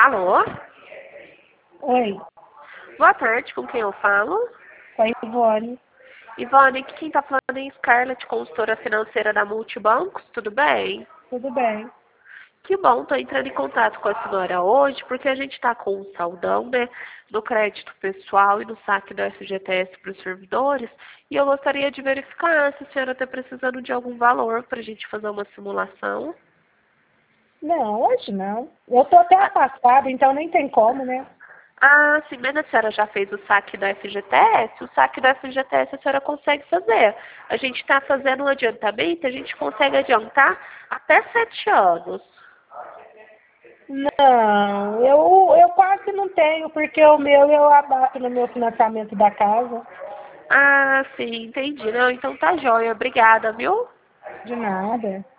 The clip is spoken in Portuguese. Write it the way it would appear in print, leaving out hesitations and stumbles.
Alô? Oi, Boa tarde, com quem eu falo? oi, Ivone. Ivone, aqui quem tá falando é Scarlett, consultora financeira da Multibancos, tudo bem? Tudo bem? Que bom, tô entrando em contato com a senhora hoje, porque a gente tá com um saldão, né, no crédito pessoal e no saque do FGTS para os servidores, e eu gostaria de verificar se a senhora tá precisando de algum valor pra gente fazer uma simulação. Não, hoje não. Eu tô até afastada, então nem tem como, né? Ah, sim, mas a senhora já fez o saque do FGTS? O saque do FGTS a senhora consegue fazer. A gente está fazendo um adiantamento, a gente consegue adiantar até 7 anos. Não, eu quase não tenho, porque o meu eu abato no meu financiamento da casa. Ah, sim, entendi. Não, então tá jóia. Obrigada, viu? De nada.